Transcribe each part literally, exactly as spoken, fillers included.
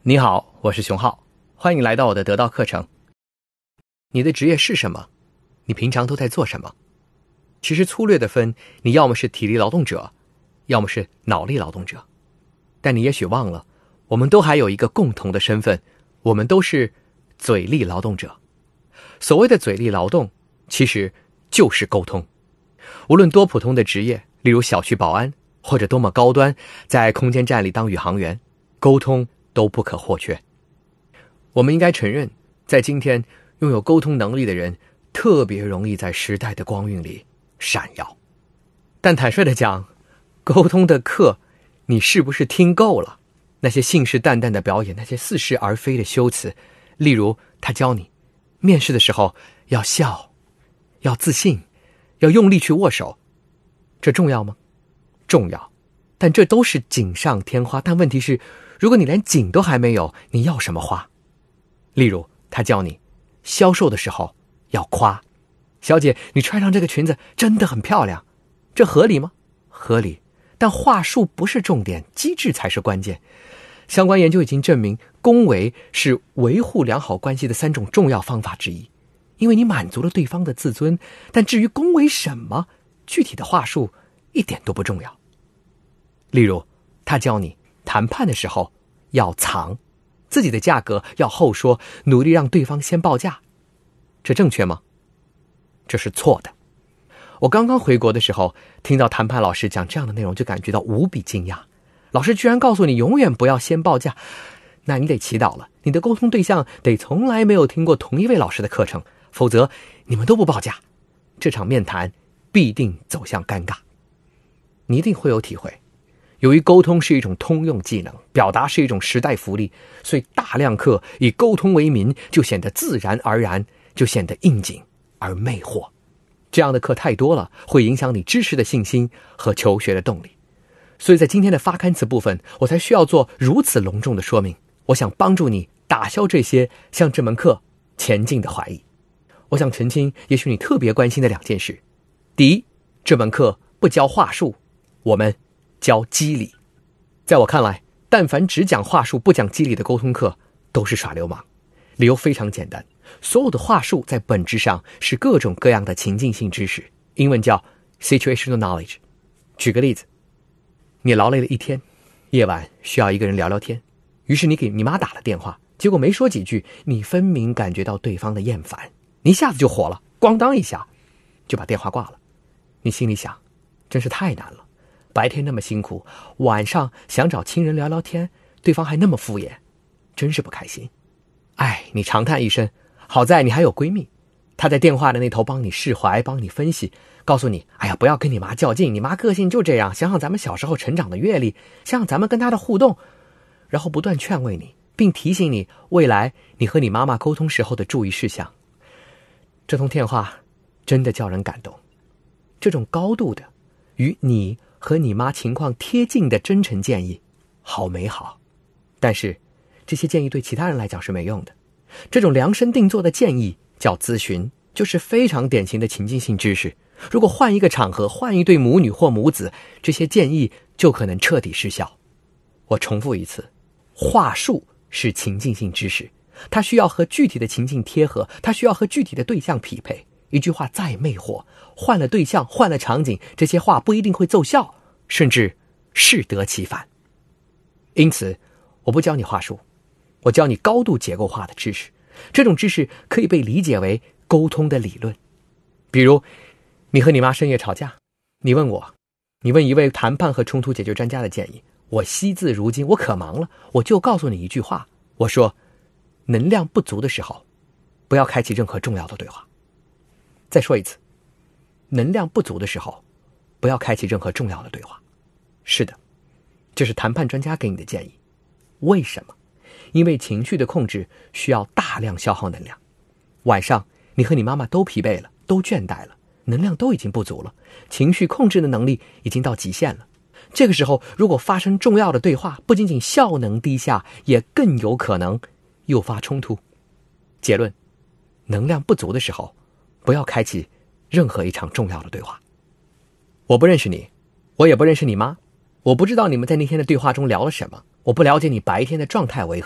你好，我是熊浩，欢迎来到我的得到课程。你的职业是什么？你平常都在做什么？其实粗略的分，你要么是体力劳动者，要么是脑力劳动者。但你也许忘了，我们都还有一个共同的身份，我们都是嘴力劳动者。所谓的嘴力劳动，其实就是沟通。无论多普通的职业，例如小区保安，或者多么高端，在空间站里当宇航员，沟通都不可或缺。我们应该承认，在今天拥有沟通能力的人特别容易在时代的光晕里闪耀。但坦率地讲，沟通的课你是不是听够了？那些信誓旦旦的表演，那些似是而非的修辞，例如他教你面试的时候要笑，要自信，要用力去握手，这重要吗？重要，但这都是锦上添花。但问题是，如果你连锦都还没有，你要什么花？例如他教你销售的时候要夸，小姐，你穿上这个裙子真的很漂亮，这合理吗？合理，但话术不是重点，机制才是关键。相关研究已经证明，恭维是维护良好关系的三种重要方法之一，因为你满足了对方的自尊，但至于恭维什么，具体的话术一点都不重要。例如他教你谈判的时候要藏，自己的价格要后说，努力让对方先报价，这正确吗？这是错的。我刚刚回国的时候，听到谈判老师讲这样的内容，就感觉到无比惊讶。老师居然告诉你永远不要先报价，那你得祈祷了，你的沟通对象得从来没有听过同一位老师的课程，否则你们都不报价，这场面谈必定走向尴尬。你一定会有体会，由于沟通是一种通用技能，表达是一种时代福利，所以大量课以沟通为名，就显得自然而然，就显得应景而魅惑。这样的课太多了，会影响你知识的信心和求学的动力。所以在今天的发刊词部分，我才需要做如此隆重的说明。我想帮助你打消这些向这门课前进的怀疑。我想澄清也许你特别关心的两件事。第一，这门课不教话术，我们教机理。在我看来，但凡只讲话术不讲机理的沟通课都是耍流氓。理由非常简单，所有的话术在本质上是各种各样的情境性知识，英文叫 situational knowledge。 举个例子，你劳累了一天，夜晚需要一个人聊聊天，于是你给你妈打了电话，结果没说几句，你分明感觉到对方的厌烦，你一下子就火了，咣当一下就把电话挂了。你心里想，真是太难了，白天那么辛苦，晚上想找亲人聊聊天，对方还那么敷衍，真是不开心。哎，你长叹一声，好在你还有闺蜜，她在电话的那头帮你释怀，帮你分析，告诉你，哎呀，不要跟你妈较劲，你妈个性就这样，想想咱们小时候成长的阅历，想想咱们跟她的互动，然后不断劝慰你，并提醒你未来你和你妈妈沟通时候的注意事项。这通电话真的叫人感动，这种高度的与你和你妈情况贴近的真诚建议好美好，但是这些建议对其他人来讲是没用的。这种量身定做的建议叫咨询，就是非常典型的情境性知识。如果换一个场合，换一对母女或母子，这些建议就可能彻底失效。我重复一次，话术是情境性知识，它需要和具体的情境贴合，它需要和具体的对象匹配。一句话再魅惑，换了对象，换了场景，这些话不一定会奏效，甚至适得其反。因此我不教你话术，我教你高度结构化的知识。这种知识可以被理解为沟通的理论。比如你和你妈深夜吵架，你问我，你问一位谈判和冲突解决专家的建议，我惜字如金，我可忙了，我就告诉你一句话，我说能量不足的时候不要开启任何重要的对话。再说一次，能量不足的时候不要开启任何重要的对话。是的，这是谈判专家给你的建议。为什么？因为情绪的控制需要大量消耗能量。晚上你和你妈妈都疲惫了，都倦怠了，能量都已经不足了，情绪控制的能力已经到极限了。这个时候如果发生重要的对话，不仅仅效能低下，也更有可能诱发冲突。结论，能量不足的时候不要开启任何一场重要的对话。我不认识你，我也不认识你妈，我不知道你们在那天的对话中聊了什么，我不了解你白天的状态为何，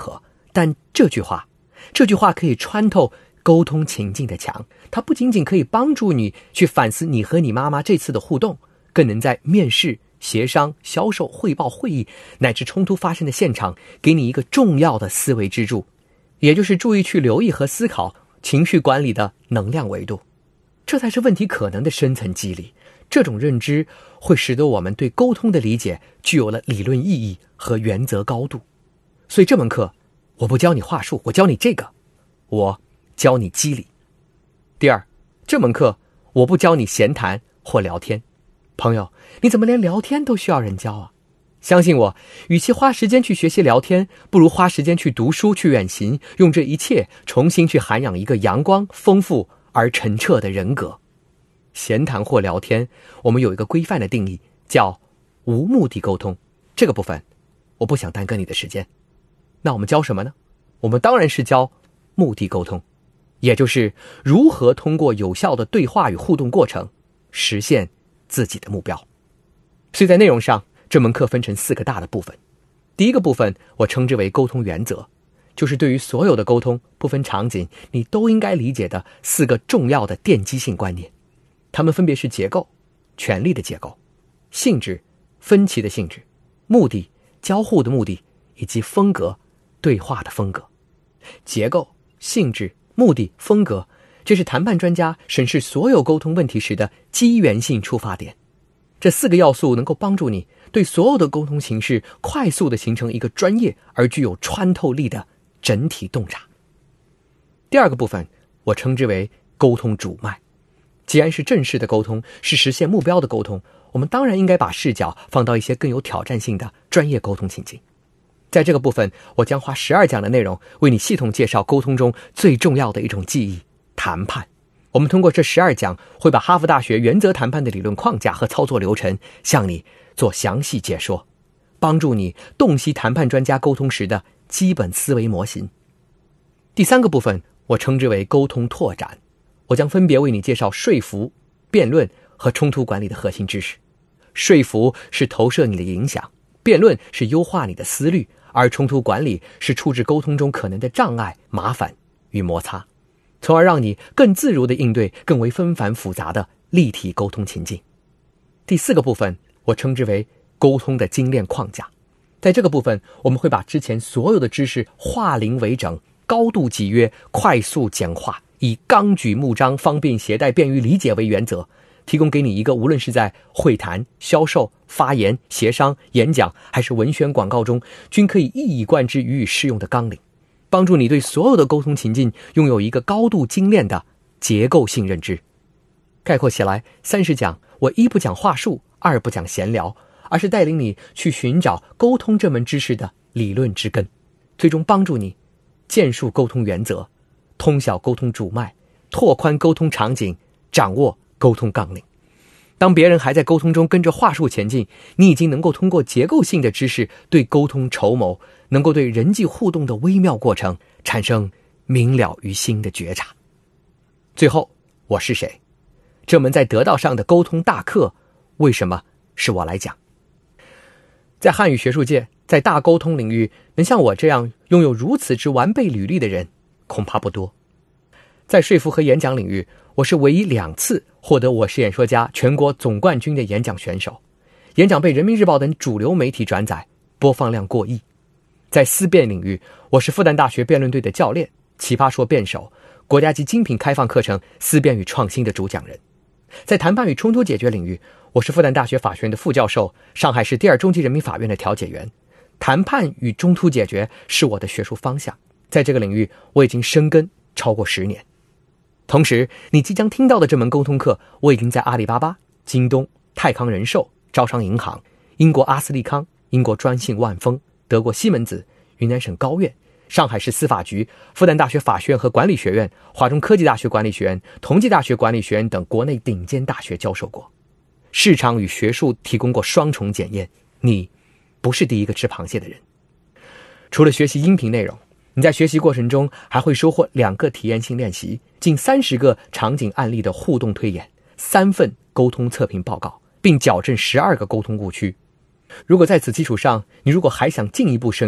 但这句话，这句话可以穿透沟通情境的墙，它不仅仅可以帮助你去反思你和你妈妈这次的互动，更能在面试、协商、销售、汇报、会议乃至冲突发生的现场，给你一个重要的思维支柱，也就是注意去留意和思考情绪管理的能量维度。这才是问题可能的深层机理。这种认知会使得我们对沟通的理解具有了理论意义和原则高度。所以这门课我不教你话术，我教你这个，我教你机理。第二，这门课我不教你闲谈或聊天。朋友，你怎么连聊天都需要人教啊？相信我，与其花时间去学习聊天，不如花时间去读书、去远行，用这一切重新去涵养一个阳光、丰富而澄澈的人格。闲谈或聊天，我们有一个规范的定义，叫无目的沟通。这个部分我不想耽搁你的时间。那我们教什么呢？我们当然是教目的沟通，也就是如何通过有效的对话与互动过程实现自己的目标。所以在内容上，这门课分成四个大的部分。第一个部分我称之为沟通原则，就是对于所有的沟通不分场景你都应该理解的四个重要的奠基性观念。它们分别是结构、权力的结构、性质、分歧的性质、目的、交互的目的，以及风格、对话的风格。结构、性质、目的、风格，这是谈判专家审视所有沟通问题时的机缘性出发点。这四个要素能够帮助你对所有的沟通形式快速地形成一个专业而具有穿透力的整体洞察。第二个部分我称之为沟通主脉。既然是正式的沟通，是实现目标的沟通，我们当然应该把视角放到一些更有挑战性的专业沟通情境。在这个部分，我将花十二讲的内容为你系统介绍沟通中最重要的一种技艺——谈判。我们通过这十二讲，会把哈佛大学原则谈判的理论框架和操作流程向你做详细解说，帮助你洞悉谈判专家沟通时的基本思维模型。第三个部分我称之为沟通拓展，我将分别为你介绍说服、辩论和冲突管理的核心知识。说服是投射你的影响，辩论是优化你的思虑，而冲突管理是处置沟通中可能的障碍、麻烦与摩擦，从而让你更自如地应对更为纷繁复杂的立体沟通情境。第四个部分我称之为沟通的精炼框架。在这个部分，我们会把之前所有的知识化零为整，高度集约，快速简化，以纲举目张、方便携带、便于理解为原则，提供给你一个无论是在会谈、销售、发言、协商、演讲还是文宣广告中均可以一以贯之予以适用的纲领，帮助你对所有的沟通情境拥有一个高度精炼的结构性认知。概括起来，三十讲我一不讲话术，二不讲闲聊，而是带领你去寻找沟通这门知识的理论之根，最终帮助你建树沟通原则，通晓沟通主脉，拓宽沟通场景，掌握沟通纲领。当别人还在沟通中跟着话术前进，你已经能够通过结构性的知识对沟通筹谋，能够对人际互动的微妙过程产生明了于心的觉察。最后，我是谁？这门在得道上的沟通大课，为什么是我来讲？在汉语学术界，在大沟通领域，能像我这样拥有如此之完备履历的人恐怕不多。在说服和演讲领域，我是唯一两次获得我是演说家全国总冠军的演讲选手，演讲被人民日报等主流媒体转载，播放量过亿。在思辨领域，我是复旦大学辩论队的教练，奇葩说辩手，国家级精品开放课程思辨与创新的主讲人。在谈判与冲突解决领域，我是复旦大学法学院的副教授，上海市第二中级人民法院的调解员。谈判与冲突解决是我的学术方向，在这个领域我已经深耕超过十年。同时，你即将听到的这门沟通课，我已经在阿里巴巴、京东、泰康人寿、招商银行、英国阿斯利康、英国专信万丰、德国西门子、云南省高院、上海市司法局、复旦大学法学院和管理学院、华中科技大学管理学院、同济大学管理学院等国内顶尖大学教授过，市场与学术提供过双重检验。你不是第一个吃螃蟹的人。除了学习音频内容，你在学习过程中还会收获两个体验性练习，近三十个场景案例的互动推演，三份沟通测评报告，并矫正十二个沟通误区。如果在此基础上，你如果还想进一步深耕，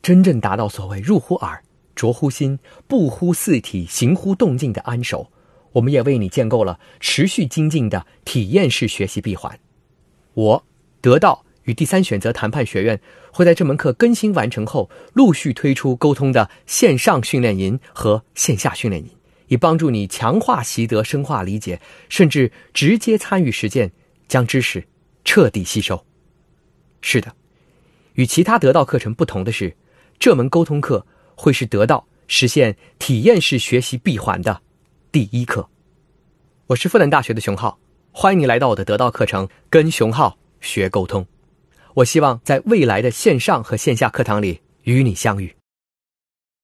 真正达到所谓入乎耳、着乎心、不乎四体、行乎动静的安守，我们也为你建构了持续精进的体验式学习闭环。我得到与第三选择谈判学院会在这门课更新完成后，陆续推出沟通的线上训练营和线下训练营，以帮助你强化习得、深化理解，甚至直接参与实践，将知识彻底吸收。是的，与其他得到课程不同的是，这门沟通课会是得到实现体验式学习闭环的第一课。我是复旦大学的熊浩，欢迎你来到我的得到课程，跟熊浩学沟通。我希望在未来的线上和线下课堂里与你相遇。